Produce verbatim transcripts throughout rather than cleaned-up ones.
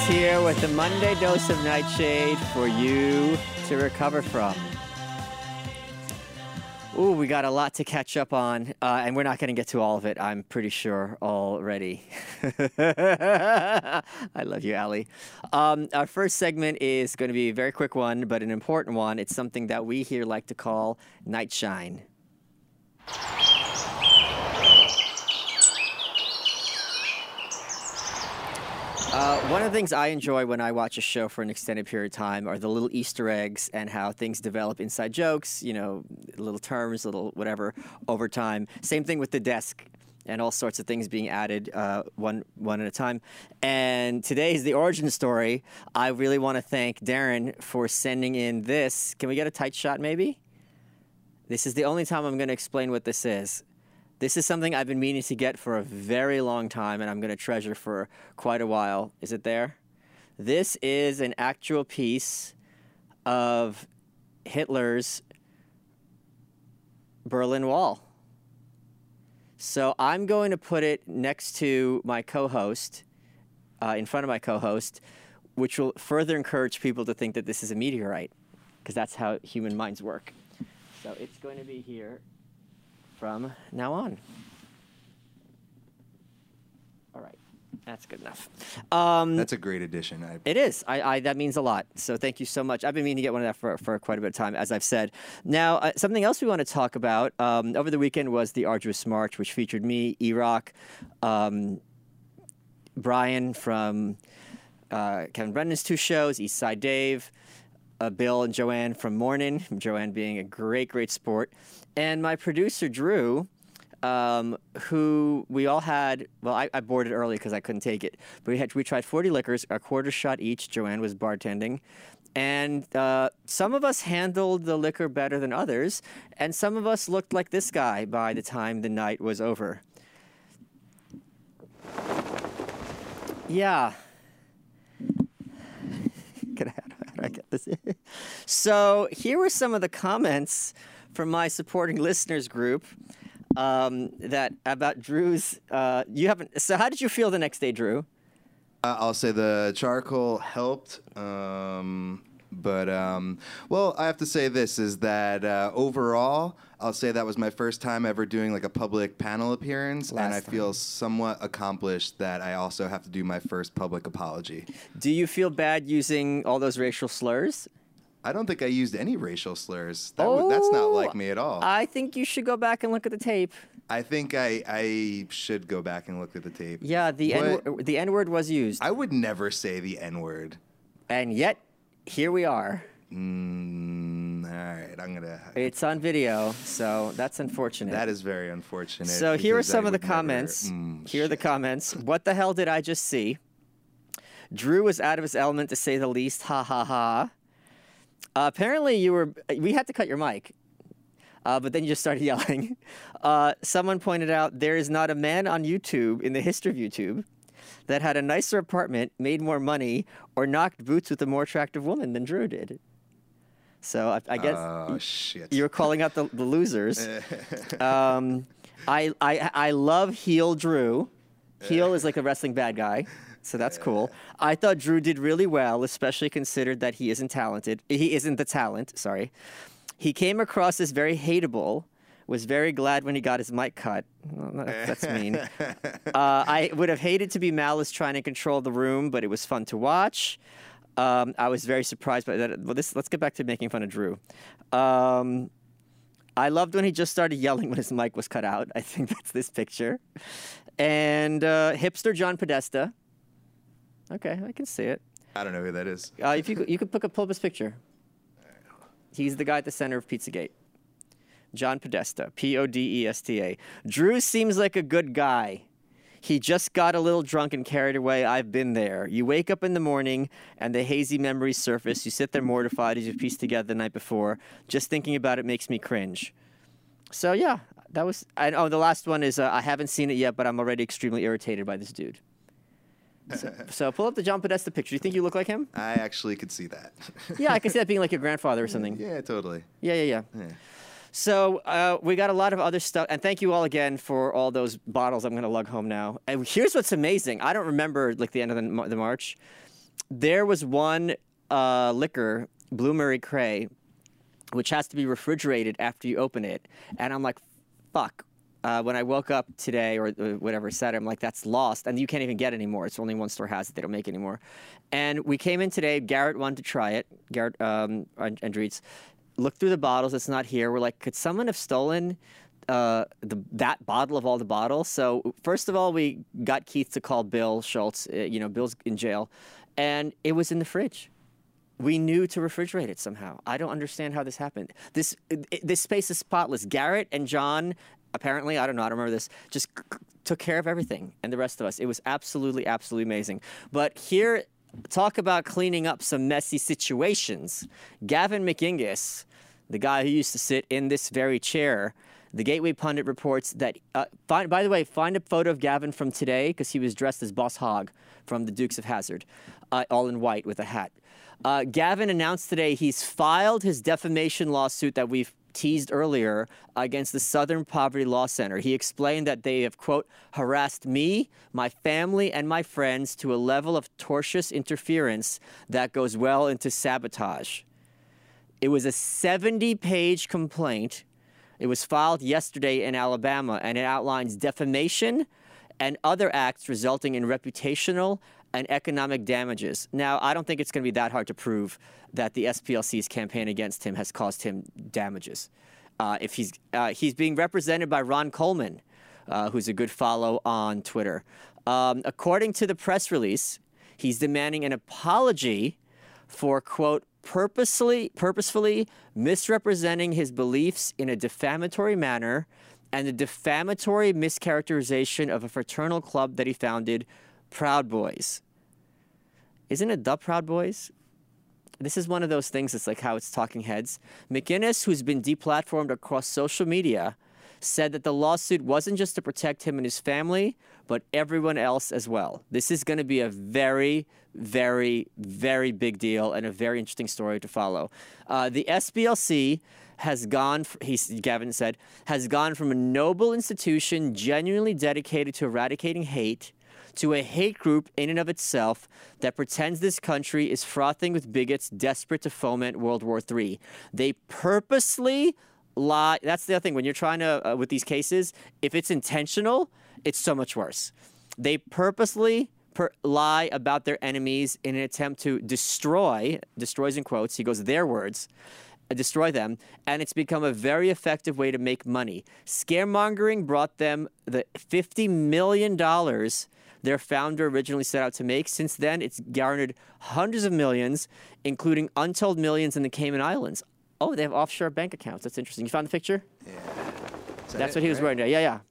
here with the Monday dose of Nightshade for you to recover from. Ooh, we got a lot to catch up on, uh, and we're not going to get to all of it, I'm pretty sure, already. I love you, Allie. Um, our first segment is going to be a very quick one, but an important one. It's something that we here like to call Night Shine. Uh, one of the things I enjoy when I watch a show for an extended period of time are the little Easter eggs and how things develop inside jokes, you know, little terms, little whatever, over time. Same thing with the desk and all sorts of things being added uh, one one at a time. And today is the origin story. I really want to thank Darren for sending in this. Can we get a tight shot, maybe? This is the only time I'm going to explain what this is. This is something I've been meaning to get for a very long time, and I'm going to treasure for quite a while. Is it there? This is an actual piece of Hitler's Berlin Wall. So I'm going to put it next to my co-host, uh, in front of my co-host, which will further encourage people to think that this is a meteorite, because that's how human minds work. So it's going to be here from now on. All right, that's good enough. Um, that's a great addition. I... It is. I, I that means a lot. So thank you so much. I've been meaning to get one of that for, for quite a bit of time, as I've said. Now, uh, something else we want to talk about um, over the weekend was the Arduous March, which featured me, E-Rock, um, Brian from uh, Kevin Brendan's two shows, East Side Dave, Uh, Bill and Joanne from Mornin, Joanne being a great, great sport, and my producer, Drew, um, who we all had, well, I, I boarded early because I couldn't take it, but we had we tried forty liquors, a quarter shot each. Joanne was bartending, and uh, some of us handled the liquor better than others, and some of us looked like this guy by the time the night was over. Yeah. Can I I get this. So here were some of the comments from my supporting listeners group um, that about Drew's. Uh, you haven't. So how did you feel the next day, Drew? Uh, I'll say the charcoal helped, um, but um, well, I have to say this is that uh, overall, I'll say that was my first time ever doing like a public panel appearance, Last and I time. feel somewhat accomplished that I also have to do my first public apology. Do you feel bad using all those racial slurs? I don't think I used any racial slurs. That w- that's not like me at all. I think you should go back and look at the tape. I think I I should go back and look at the tape. Yeah, the What? N the N word was used, I would never say the N word. and yet here we are. Mm, all right, I'm gonna. It's on video, so that's unfortunate. That is very unfortunate. So here are because some I of the would never- comments. Mm, here are the shit. comments. What the hell did I just see? Drew was out of his element, to say the least. Ha ha ha. Uh, apparently, you were. We had to cut your mic, uh, but then you just started yelling. Uh, someone pointed out there is not a man on YouTube in the history of YouTube that had a nicer apartment, made more money, or knocked boots with a more attractive woman than Drew did. So I, I guess Oh shit. you're calling out the, the losers. um, I, I I love heel Drew. Heel is like a wrestling bad guy, so that's cool. I thought Drew did really well, especially considered that he isn't talented. He isn't the talent. Sorry. He came across as very hateable. Was very glad when he got his mic cut. Well, that- that's mean. uh, I would have hated to be Malice trying to control the room, but it was fun to watch. Um, I was very surprised by that. Well, this, let's get back to making fun of Drew. Um, I loved when he just started yelling when his mic was cut out. I think that's this picture. And uh, hipster John Podesta. Okay, I can see it. I don't know who that is. Uh, if you could- you could pick up, pull up his picture. He's the guy at the center of Pizzagate. John Podesta, P O D E S T A. Drew seems like a good guy. He just got a little drunk and carried away. I've been there. You wake up in the morning and the hazy memories surface. You sit there mortified as you piece together the night before. Just thinking about it makes me cringe. So yeah, that was. And oh, the last one is uh, I haven't seen it yet, but I'm already extremely irritated by this dude. So, so pull up the John Podesta picture. Do you think you look like him? I actually could see that. Yeah, I can see that being like your grandfather or something. Yeah, totally. Yeah, yeah, yeah. Yeah. So uh, we got a lot of other stuff, and thank you all again for all those bottles I'm going to lug home now. And here's what's amazing. I don't remember like the end of the, the March, there was one uh, liquor, Blue Mary Cray, which has to be refrigerated after you open it. And I'm like, fuck. Uh, when I woke up today or uh, whatever Saturday, I'm like, that's lost. And you can't even get it anymore. It's only one store has it. They don't make it anymore. And we came in today. Garrett wanted to try it. Garrett um, Andreets looked through the bottles. It's not here. We're like, could someone have stolen uh, the, that bottle of all the bottles? So first of all, we got Keith to call Bill Schultz. Uh, you know, Bill's in jail. And it was in the fridge. We knew to refrigerate it somehow. I don't understand how this happened. This this space is spotless. Garrett and John, apparently, I don't know, I don't remember this, just c- took care of everything, and the rest of us. It was absolutely, absolutely amazing. But here, talk about cleaning up some messy situations. Gavin McInnes, the guy who used to sit in this very chair, the Gateway Pundit reports that, uh, find, by the way, find a photo of Gavin from today, because he was dressed as Boss Hogg from the Dukes of Hazzard, uh, all in white with a hat. Uh, Gavin announced today he's filed his defamation lawsuit that we've teased earlier against the Southern Poverty Law Center. He explained that they have, quote, harassed me, my family, and my friends to a level of tortious interference that goes well into sabotage. It was a seventy-page complaint. It was filed yesterday in Alabama, and it outlines defamation and other acts resulting in reputational and economic damages. Now, I don't think it's going to be that hard to prove that the S P L C's campaign against him has caused him damages. Uh, if he's uh, he's being represented by Ron Coleman, uh, who's a good follow on Twitter. Um, according to the press release, he's demanding an apology for, quote, purposely purposefully misrepresenting his beliefs in a defamatory manner and the defamatory mischaracterization of a fraternal club that he founded, Proud Boys. Isn't it the Proud Boys? This is one of those things that's like how it's talking heads. McInnes, who's been deplatformed across social media, said that the lawsuit wasn't just to protect him and his family, but everyone else as well. This is going to be a very, very, very big deal and a very interesting story to follow. Uh, the S B L C has gone, he, Gavin said, has gone from a noble institution genuinely dedicated to eradicating hate to a hate group in and of itself that pretends this country is frothing with bigots desperate to foment World War Three. They purposely lie. That's the other thing. When you're trying to, uh, with these cases, if it's intentional, it's so much worse. They purposely per- lie about their enemies in an attempt to destroy, destroys in quotes, he goes, their words, uh, destroy them, and it's become a very effective way to make money. Scaremongering brought them the fifty million dollars their founder originally set out to make. Since then, it's garnered hundreds of millions, including untold millions in the Cayman Islands. Oh, they have offshore bank accounts. That's interesting. You found the picture? Yeah. That's it, what he was right? wearing there. Yeah, yeah.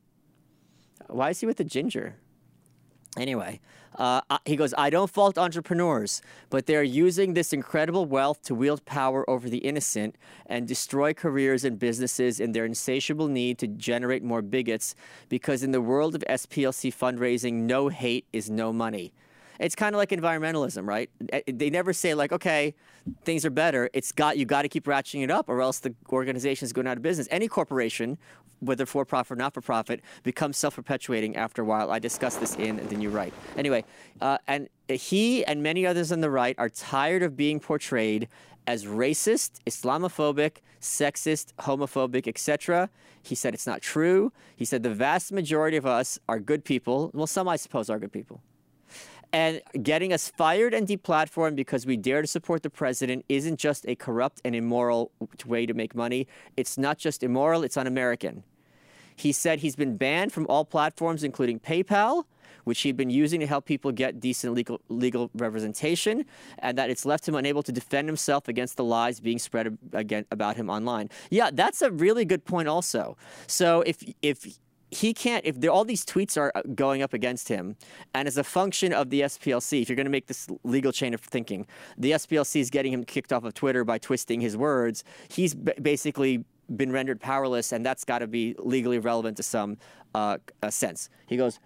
Why is he with the ginger? Anyway, uh, he goes, I don't fault entrepreneurs, but they're using this incredible wealth to wield power over the innocent and destroy careers and businesses in their insatiable need to generate more bigots, because in the world of S P L C fundraising, no hate is no money. It's kind of like environmentalism, right? They never say like, okay, things are better. It's got, you got to keep ratcheting it up or else the organization is going out of business. Any corporation, whether for-profit or not-for-profit, becomes self-perpetuating after a while. I discussed this in The New Right. Anyway, uh, and he and many others on the right are tired of being portrayed as racist, Islamophobic, sexist, homophobic, et cetera. He said it's not true. He said the vast majority of us are good people. Well, some, I suppose, are good people. And getting us fired and deplatformed because we dare to support the president isn't just a corrupt and immoral way to make money. It's not just immoral, it's un-American. He said he's been banned from all platforms, including PayPal, which he'd been using to help people get decent legal, legal representation, and that it's left him unable to defend himself against the lies being spread again about him online. Yeah, that's a really good point also. So if if... he can't, if there, all these tweets are going up against him, and as a function of the S P L C, if you're going to make this legal chain of thinking, the S P L C is getting him kicked off of Twitter by twisting his words, he's b- basically been rendered powerless, and that's got to be legally relevant to some uh, uh, sense. He goes,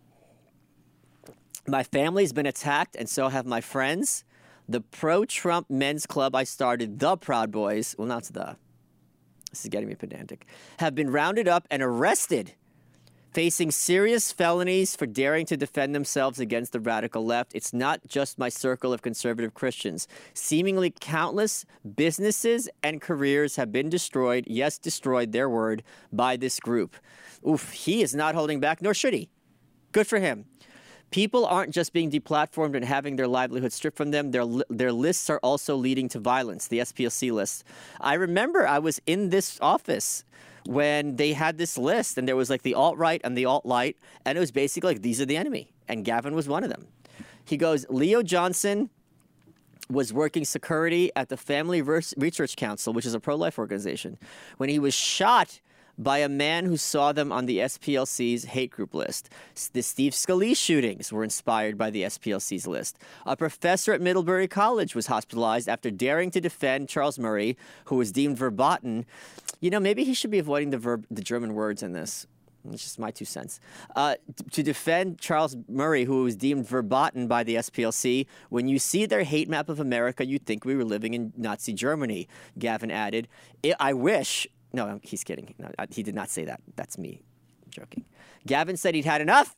my family's been attacked, and so have my friends. The pro-Trump men's club I started, the Proud Boys, well, not the, this is getting me pedantic, have been rounded up and arrested facing serious felonies for daring to defend themselves against the radical left. It's not just my circle of conservative Christians. Seemingly countless businesses and careers have been destroyed, yes, destroyed, their word, by this group. Oof, he is not holding back, nor should he. Good for him. People aren't just being deplatformed and having their livelihood stripped from them. Their, their lists are also leading to violence, the S P L C list. I remember I was in this office when they had this list, and there was like the alt-right and the alt-light, and it was basically like, these are the enemy. And Gavin was one of them. He goes, Leo Johnson was working security at the Family Research Council, which is a pro-life organization, when he was shot by a man who saw them on the S P L C's hate group list. The Steve Scalise shootings were inspired by the S P L C's list. A professor at Middlebury College was hospitalized after daring to defend Charles Murray, who was deemed verboten. You know, maybe he should be avoiding the verb, the German words in this. It's just my two cents. Uh, to defend Charles Murray, who was deemed verboten by the S P L C. When you see their hate map of America, you'd think we were living in Nazi Germany, Gavin added. I wish... No, he's kidding. No, he did not say that. That's me joking. Gavin said he'd had enough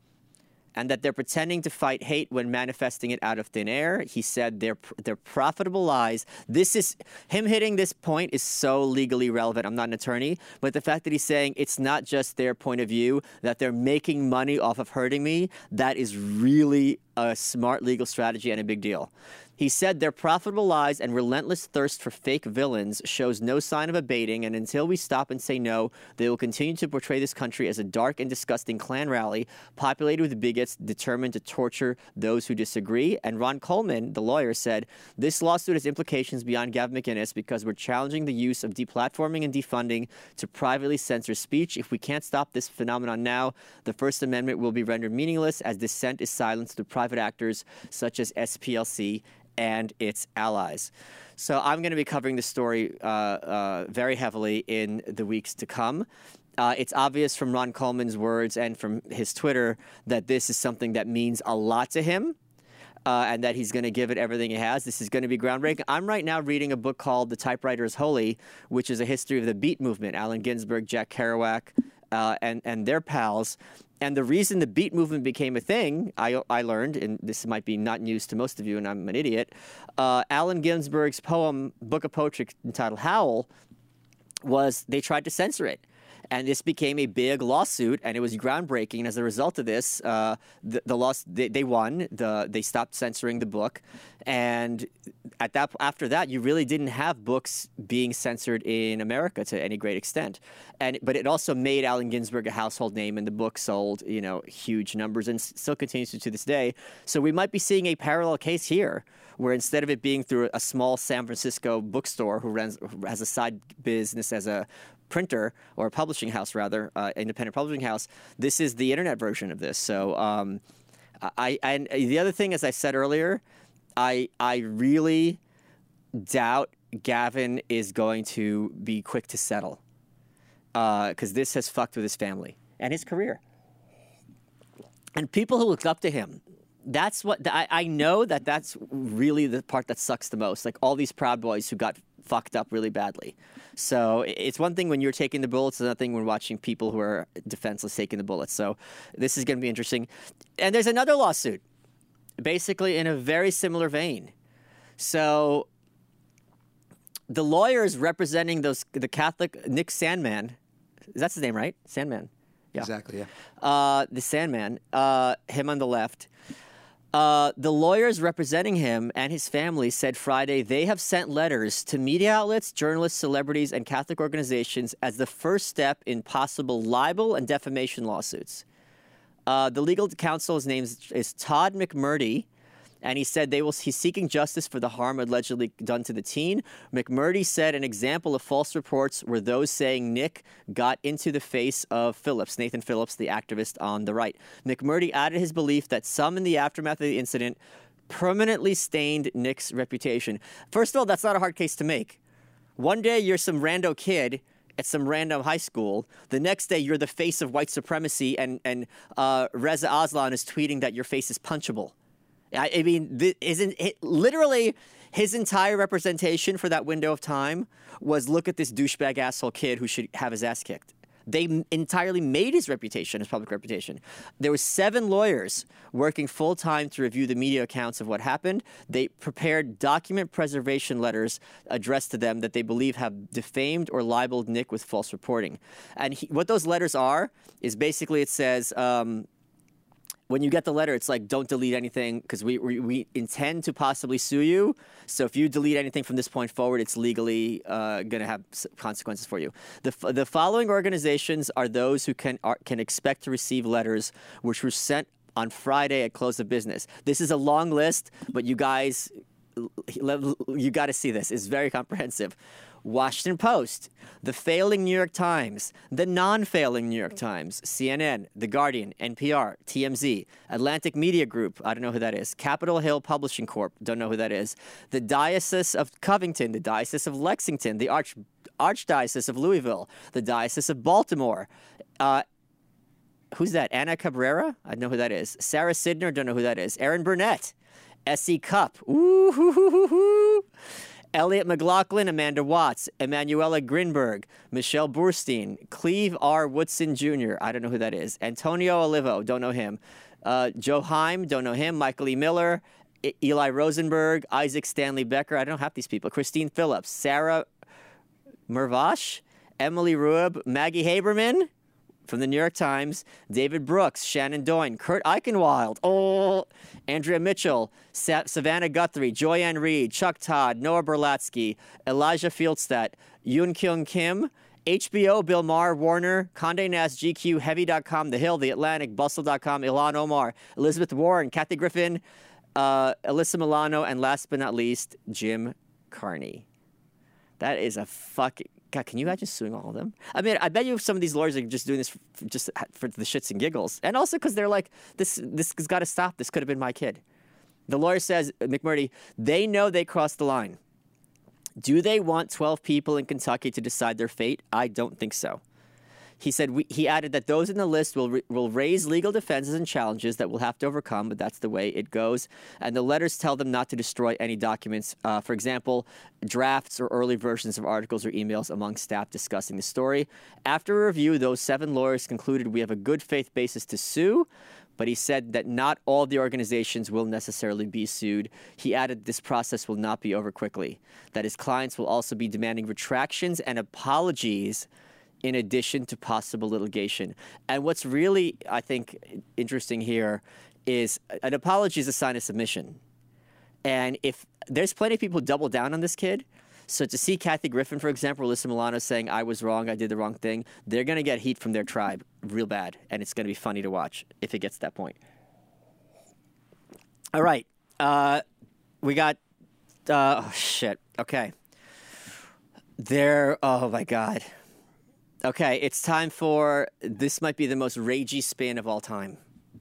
and that they're pretending to fight hate when manifesting it out of thin air. He said they're, they're profitable lies. This is, him hitting this point is so legally relevant. I'm not an attorney, but the fact that he's saying it's not just their point of view, that they're making money off of hurting me, that is really a smart legal strategy and a big deal. He said their profitable lies and relentless thirst for fake villains shows no sign of abating, and until we stop and say no, they will continue to portray this country as a dark and disgusting Klan rally populated with bigots determined to torture those who disagree. And Ron Coleman, the lawyer, said, this lawsuit has implications beyond Gavin McInnes because we're challenging the use of deplatforming and defunding to privately censor speech. If we can't stop this phenomenon now, the First Amendment will be rendered meaningless as dissent is silenced through private actors such as S P L C and its allies. So I'm going to be covering this story uh, uh, very heavily in the weeks to come. Uh, it's obvious from Ron Coleman's words and from his Twitter that this is something that means a lot to him, uh, and that he's going to give it everything he has. This is going to be groundbreaking. I'm right now reading a book called The Typewriter is Holy, which is a history of the Beat movement, Allen Ginsberg, Jack Kerouac, uh, and, and their pals. And the reason the Beat movement became a thing, I, I learned, and this might be not news to most of you, and I'm an idiot, uh, Allen Ginsberg's poem, book of poetry entitled Howl, was they tried to censor it. And this became a big lawsuit, and it was groundbreaking. And as a result of this, uh, the, the loss they, they won. The they stopped censoring the book, and at that after that, you really didn't have books being censored in America to any great extent. And but it also made Allen Ginsberg a household name, and the book sold you know huge numbers, and still continues to to this day. So we might be seeing a parallel case here, where instead of it being through a small San Francisco bookstore who runs who has a side business as a printer or a publishing house, rather, uh, independent publishing house, this is the internet version of this. So um, I and the other thing, as I said earlier, I I really doubt Gavin is going to be quick to settle because uh, this has fucked with his family and his career. And people who look up to him, that's what I, I know that that's really the part that sucks the most. Like all these Proud Boys who got fucked up really badly. So it's one thing when you're taking the bullets, another thing when watching people who are defenseless taking the bullets. So this is going to be interesting. And there's another lawsuit, basically in a very similar vein. So the lawyers representing those the Catholic Nick Sandmann, that's his name, right? Sandmann. Yeah. Exactly, yeah. Uh, the Sandman, uh, him on the left. Uh, the lawyers representing him and his family said Friday they have sent letters to media outlets, journalists, celebrities, and Catholic organizations as the first step in possible libel and defamation lawsuits. Uh, the legal counsel's name is, is Todd McMurdy, and he said they will, he's seeking justice for the harm allegedly done to the teen. McMurdy said an example of false reports were those saying Nick got into the face of Phillips, Nathan Phillips, the activist on the right. McMurdy added his belief that some in the aftermath of the incident permanently stained Nick's reputation. First of all, that's not a hard case to make. One day you're some rando kid at some random high school. The next day you're the face of white supremacy, and, and uh, Reza Aslan is tweeting that your face is punchable. I, I mean, th- isn't it literally his entire representation for that window of time was look at this douchebag asshole kid who should have his ass kicked. They m- entirely made his reputation, his public reputation. There were seven lawyers working full-time to review the media accounts of what happened. They prepared document preservation letters addressed to them that they believe have defamed or libeled Nick with false reporting. And he, what those letters are is basically it says... Um, when you get the letter, it's like, don't delete anything because we, we we intend to possibly sue you. So if you delete anything from this point forward, it's legally uh, going to have consequences for you. The the following organizations are those who can are, can expect to receive letters which were sent on Friday at close of business. This is a long list, but you guys, you got to see this. It's very comprehensive. Washington Post, the failing New York Times, the non-failing New York Times, C N N, The Guardian, N P R, T M Z, Atlantic Media Group, I don't know who that is, Capitol Hill Publishing Corp, don't know who that is, the Diocese of Covington, the Diocese of Lexington, the Arch Archdiocese of Louisville, the Diocese of Baltimore, uh, who's that, Anna Cabrera? I don't know who that is, Sarah Sidner, don't know who that is, Aaron Burnett, S E Cupp, ooh, hoo, hoo, hoo, hoo. Elliot McLaughlin, Amanda Watts, Emanuela Grinberg, Michelle Burstein, Cleve R. Woodson Junior I don't know who that is. Antonio Olivo, don't know him. Uh, Joe Heim, don't know him. Michael E. Miller, e- Eli Rosenberg, Isaac Stanley Becker. I don't have these people. Christine Phillips, Sarah Mervash, Emily Rueb, Maggie Haberman from the New York Times, David Brooks, Shannon Doyne, Kurt Eichenwald, oh, Andrea Mitchell, Sa- Savannah Guthrie, Joyanne Reed, Chuck Todd, Noah Berlatsky, Elijah Fieldstadt, Yoon Kyung Kim, H B O, Bill Maher, Warner, Condé Nast, G Q, Heavy dot com, The Hill, The Atlantic, Bustle dot com, Ilhan Omar, Elizabeth Warren, Kathy Griffin, uh, Alyssa Milano, and last but not least, Jim Carney. That is a fucking... God, can you imagine suing all of them? I mean, I bet you some of these lawyers are just doing this for, just for the shits and giggles. And also because they're like, this this has got to stop. This could have been my kid. The lawyer says, McMurdy, they know they crossed the line. Do they want twelve people in Kentucky to decide their fate? I don't think so. He said, we, he added that those in the list will re- will raise legal defenses and challenges that we'll have to overcome, but that's the way it goes. And the letters tell them not to destroy any documents. Uh, for example, drafts or early versions of articles or emails among staff discussing the story. After a review, those seven lawyers concluded we have a good faith basis to sue, but he said that not all the organizations will necessarily be sued. He added this process will not be over quickly, that his clients will also be demanding retractions and apologies in addition to possible litigation. And what's really, I think, interesting here is an apology is a sign of submission. And if there's plenty of people who double down on this kid, so to see Kathy Griffin, for example, or Alyssa Milano saying, I was wrong, I did the wrong thing, they're going to get heat from their tribe real bad. And it's going to be funny to watch if it gets to that point. All right. Uh, we got, uh, oh, shit. Okay. There, oh, my God. Okay, it's time for, this might be the most ragey spin of all time.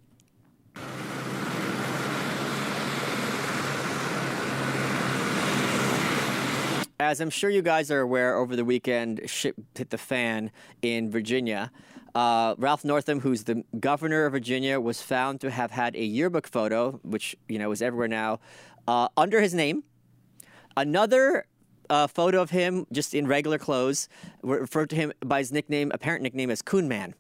As I'm sure you guys are aware, over the weekend, shit hit the fan in Virginia. Uh, Ralph Northam, who's the governor of Virginia, was found to have had a yearbook photo, which, you know, is everywhere now, uh, under his name. Another a photo of him just in regular clothes, referred to him by his nickname, apparent nickname as Coon Man.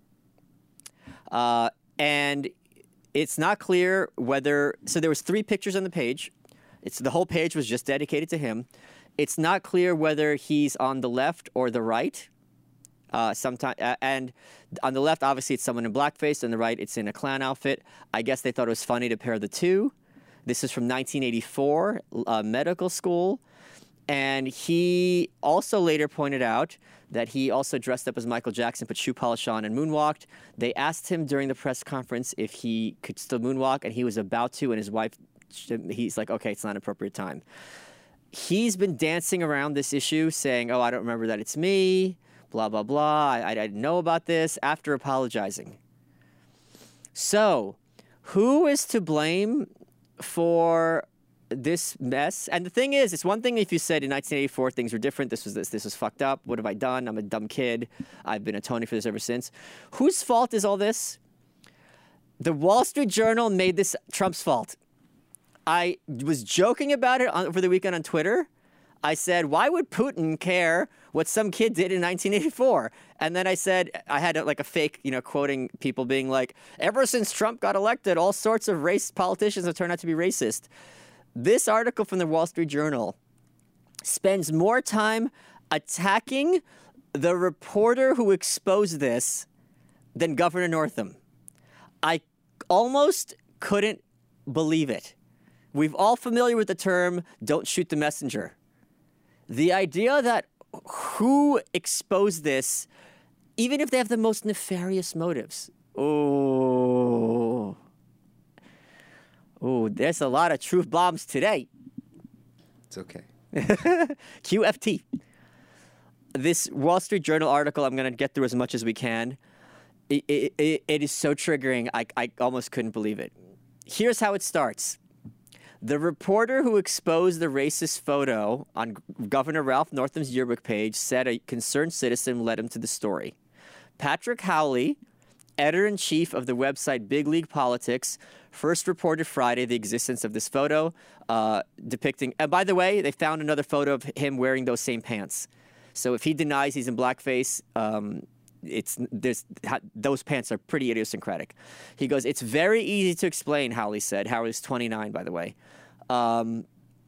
Uh, and it's not clear whether, so there was three pictures on the page. It's the whole page was just dedicated to him. It's not clear whether he's on the left or the right. Uh, sometime, uh, and on the left, obviously, it's someone in blackface. On the right, it's in a clown outfit. I guess they thought it was funny to pair the two. This is from nineteen eighty-four, uh, medical school. And he also later pointed out that he also dressed up as Michael Jackson, put shoe polish on, and moonwalked. They asked him during the press conference if he could still moonwalk, and he was about to, and his wife, he's like, okay, it's not an appropriate time. He's been dancing around this issue, saying, oh, I don't remember that it's me, blah, blah, blah. I, I didn't know about this, after apologizing. So, who is to blame for this mess? And the thing is, it's one thing if you said in nineteen eighty-four things were different, this was this, this was fucked up, what have I done? I'm a dumb kid. I've been atoning for this ever since. Whose fault is all this? The Wall Street Journal made this Trump's fault. I was joking about it on, over the weekend on Twitter. I said, why would Putin care what some kid did in nineteen eighty-four? And then I said, I had like a fake, you know, quoting people being like, ever since Trump got elected, all sorts of race politicians have turned out to be racist. This article from the Wall Street Journal spends more time attacking the reporter who exposed this than Governor Northam. I almost couldn't believe it. We've all familiar with the term, don't shoot the messenger. The idea that who exposed this, even if they have the most nefarious motives, oh, oh, there's a lot of truth bombs today. It's okay. Q F T. This Wall Street Journal article, I'm going to get through as much as we can. It, it, it, it is so triggering, I, I almost couldn't believe it. Here's how it starts. The reporter who exposed the racist photo on Governor Ralph Northam's yearbook page said a concerned citizen led him to the story. Patrick Howley, editor-in-chief of the website Big League Politics, first reported Friday the existence of this photo uh, depicting... And by the way, they found another photo of him wearing those same pants. So if he denies he's in blackface... Um, It's there's those pants are pretty idiosyncratic. He goes, it's very easy to explain, Howley said. Howley's twenty-nine, by the way. Um,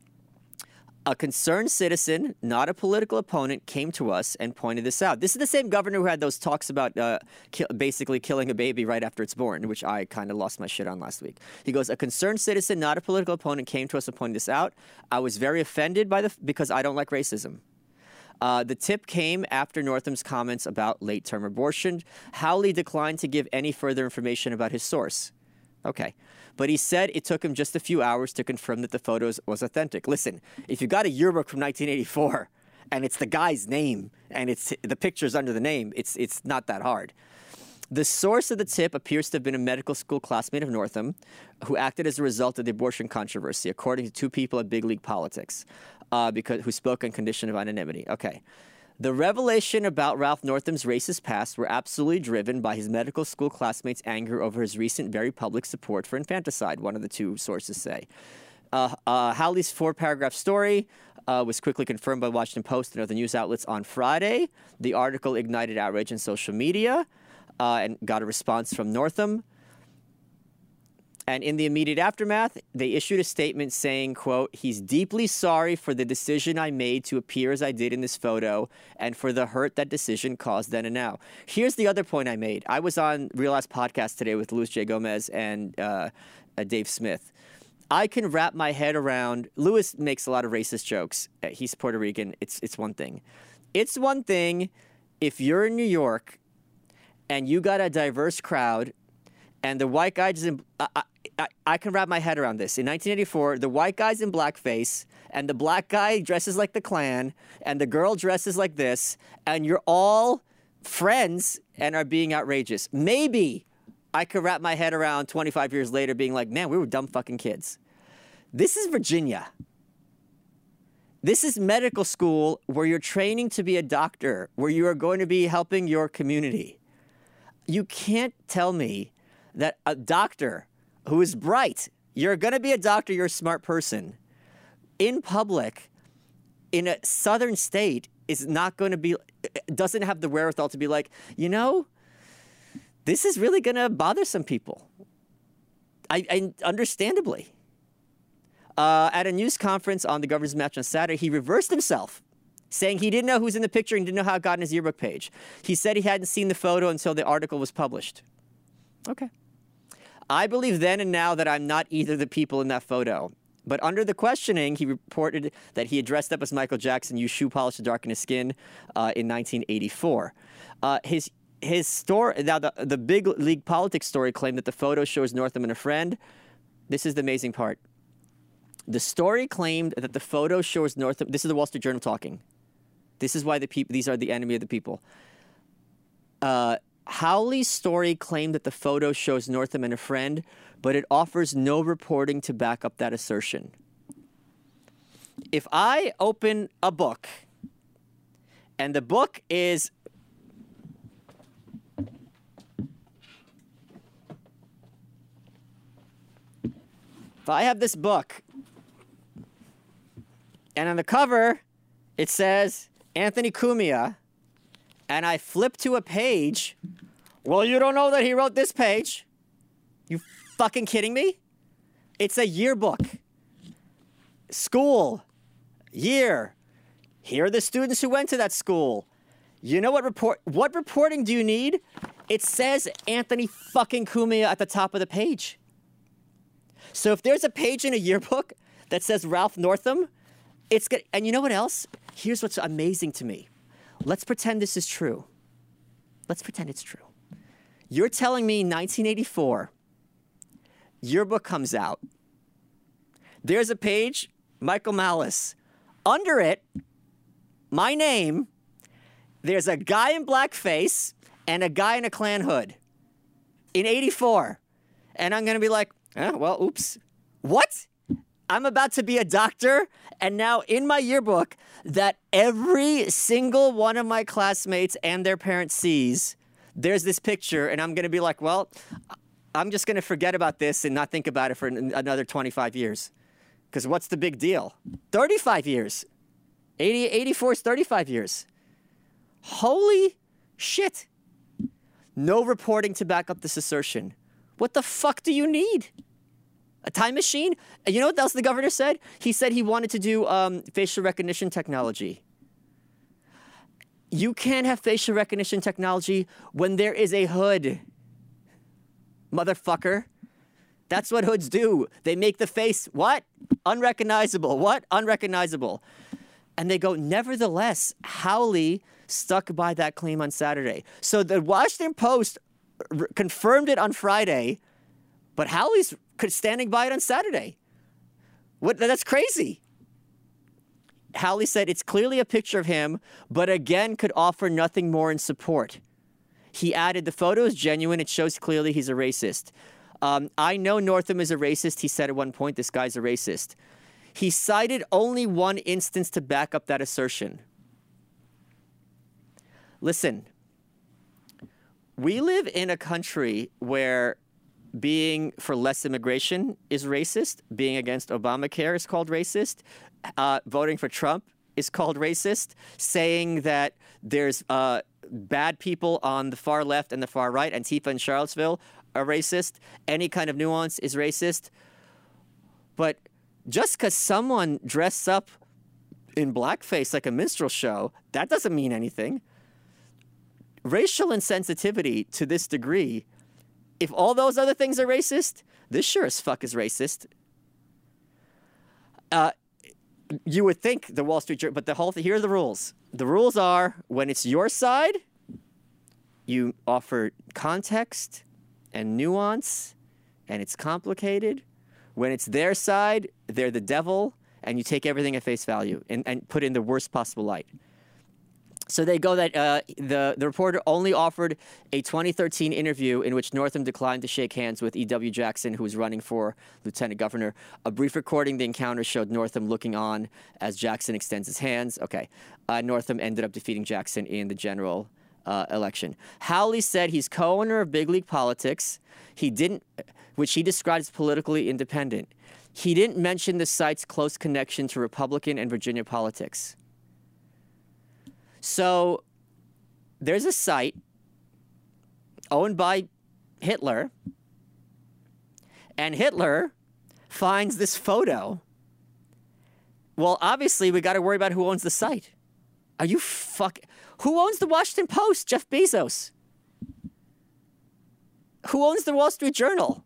a concerned citizen, not a political opponent, came to us and pointed this out. This is the same governor who had those talks about uh, ki- basically killing a baby right after it's born, which I kind of lost my shit on last week. He goes, a concerned citizen, not a political opponent, came to us and pointed this out. I was very offended by the because I don't like racism. Uh, the tip came after Northam's comments about late-term abortion. Howley declined to give any further information about his source. Okay. But he said it took him just a few hours to confirm that the photos was authentic. Listen, if you got a yearbook from nineteen eighty-four and it's the guy's name and it's the picture's under the name, it's it's not that hard. The source of the tip appears to have been a medical school classmate of Northam who acted as a result of the abortion controversy, according to two people at Big League Politics. Uh, because who spoke on condition of anonymity. Okay. The revelation about Ralph Northam's racist past were absolutely driven by his medical school classmates' anger over his recent very public support for infanticide, one of the two sources say. Uh, uh, Howley's four-paragraph story uh, was quickly confirmed by Washington Post and other news outlets on Friday. The article ignited outrage on social media uh, and got a response from Northam. And in the immediate aftermath, they issued a statement saying, quote, he's deeply sorry for the decision I made to appear as I did in this photo and for the hurt that decision caused then and now. Here's the other point I made. I was on Real Ass Podcast today with Luis J. Gomez and uh, uh, Dave Smith. I can wrap my head around... Luis makes a lot of racist jokes. Uh, he's Puerto Rican. It's, it's one thing. It's one thing if you're in New York and you got a diverse crowd and the white guys in... Uh, I, I can wrap my head around this. In nineteen eighty-four, the white guy's in blackface, and the black guy dresses like the Klan, and the girl dresses like this, and you're all friends and are being outrageous. Maybe I could wrap my head around twenty-five years later being like, man, we were dumb fucking kids. This is Virginia. This is medical school where you're training to be a doctor, where you are going to be helping your community. You can't tell me that a doctor who is bright, you're going to be a doctor, you're a smart person, in public, in a southern state, is not going to be, doesn't have the wherewithal to be like, you know, this is really going to bother some people. I, I understandably. Uh, at a news conference on the governor's match on Saturday, he reversed himself, saying he didn't know who was in the picture and didn't know how it got on his yearbook page. He said he hadn't seen the photo until the article was published. Okay. I believe then and now that I'm not either of the people in that photo. But under the questioning, he reported that he had dressed up as Michael Jackson, used shoe polish to darken his skin uh, in nineteen eighty-four. Uh, his his story, now the, the Big League Politics story claimed that the photo shows Northam and a friend. This is the amazing part. The story claimed that the photo shows Northam. This is the Wall Street Journal talking. This is why the people, these are the enemy of the people. Uh, Howley's story claimed that the photo shows Northam and a friend, but it offers no reporting to back up that assertion. If I open a book, and the book is... If I have this book, and on the cover, It says Anthony Cumia, and I flip to a page. Well, you don't know that he wrote this page. You fucking kidding me? It's a yearbook. School. Year. Here are the students who went to that school. You know what report? What reporting do you need? It says Anthony fucking Cumia at the top of the page. So if there's a page in a yearbook that says Ralph Northam, it's good. And you know what else? Here's what's amazing to me. Let's pretend this is true. Let's pretend it's true. You're telling me in nineteen eighty-four, yearbook comes out. There's a page, Michael Malice. Under it, my name, there's a guy in blackface and a guy in a Klan hood in eighty-four. And I'm going to be like, eh, well, oops. What? I'm about to be a doctor, and now in my yearbook that every single one of my classmates and their parents sees, there's this picture, and I'm going to be like, well, I'm just going to forget about this and not think about it for another twenty-five years. Because what's the big deal? thirty-five years. eighty, eighty-four is thirty-five years. Holy shit. No reporting to back up this assertion. What the fuck do you need? A time machine? And you know what else the governor said? He said he wanted to do um, facial recognition technology. You can't have facial recognition technology when there is a hood. Motherfucker. That's what hoods do. They make the face, what? Unrecognizable. What? Unrecognizable. And they go, nevertheless, Howley stuck by that claim on Saturday. So the Washington Post r- confirmed it on Friday, but Howley's standing by it on Saturday. What? That's crazy. Howley said it's clearly a picture of him, but again could offer nothing more in support. He added, the photo is genuine. It shows clearly he's a racist. Um, I know Northam is a racist. He said at one point, this guy's a racist. He cited only one instance to back up that assertion. Listen, we live in a country where being for less immigration is racist. Being against Obamacare is called racist. Uh, voting for Trump is called racist. Saying that there's uh, bad people on the far left and the far right, Antifa and Charlottesville, are racist. Any kind of nuance is racist. But just because someone dressed up in blackface like a minstrel show, that doesn't mean anything. Racial insensitivity to this degree, if all those other things are racist, this sure as fuck is racist. Uh, you would think the Wall Street Journal, but the whole thing, here are the rules. The rules are, when it's your side, you offer context and nuance, and it's complicated. When it's their side, they're the devil, and you take everything at face value and, and put it in the worst possible light. So they go that uh, the, the reporter only offered a twenty thirteen interview in which Northam declined to shake hands with E W Jackson, who was running for lieutenant governor. A brief recording of the encounter showed Northam looking on as Jackson extends his hands. Okay. Uh, Northam ended up defeating Jackson in the general uh, election. Howley said he's co-owner of Big League Politics, he didn't, which he described as politically independent. He didn't mention the site's close connection to Republican and Virginia politics. So there's a site owned by Hitler, and Hitler finds this photo. Well, obviously, we got to worry about who owns the site. Are you fuck? Who owns the Washington Post? Jeff Bezos. Who owns the Wall Street Journal?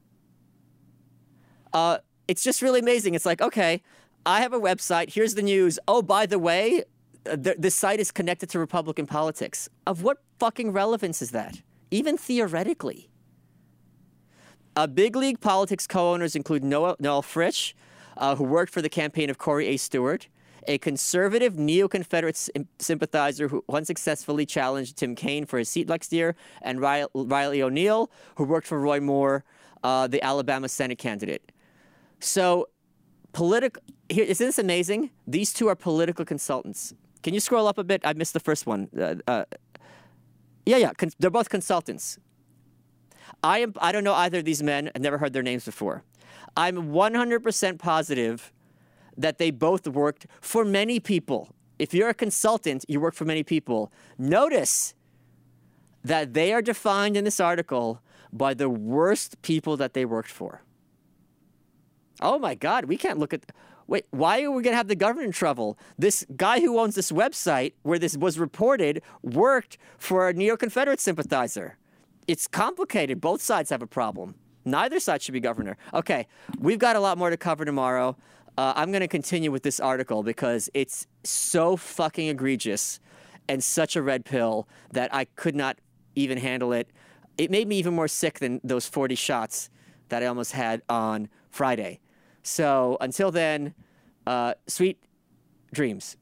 Uh, it's just really amazing. It's like, okay, I have a website. Here's the news. Oh, by the way, the, the site is connected to Republican politics. Of what fucking relevance is that? Even theoretically. Uh, Big League Politics co-owners include Noel, Noel Fritsch, uh, who worked for the campaign of Corey A. Stewart, a conservative neo-Confederate sim- sympathizer who unsuccessfully challenged Tim Kaine for his seat next year, and Riley, Riley O'Neill, who worked for Roy Moore, uh, the Alabama Senate candidate. So, political. Here, isn't this amazing? These two are political consultants. Can you scroll up a bit? I missed the first one. Uh, uh, yeah, yeah. Con- they're both consultants. I am. I don't know either of these men. I've never heard their names before. I'm one hundred percent positive that they both worked for many people if you're a consultant, you work for many people. Notice that they are defined in this article by the worst people that they worked for. Oh my God, we can't look at... Wait, why are we going to have the government in trouble? This guy who owns this website where this was reported worked for a neo-Confederate sympathizer. It's complicated. Both sides have a problem. Neither side should be governor. Okay, we've got a lot more to cover tomorrow. Uh, I'm going to continue with this article because it's so fucking egregious and such a red pill that I could not even handle it. It made me even more sick than those forty shots that I almost had on Friday. So until then, uh, sweet dreams.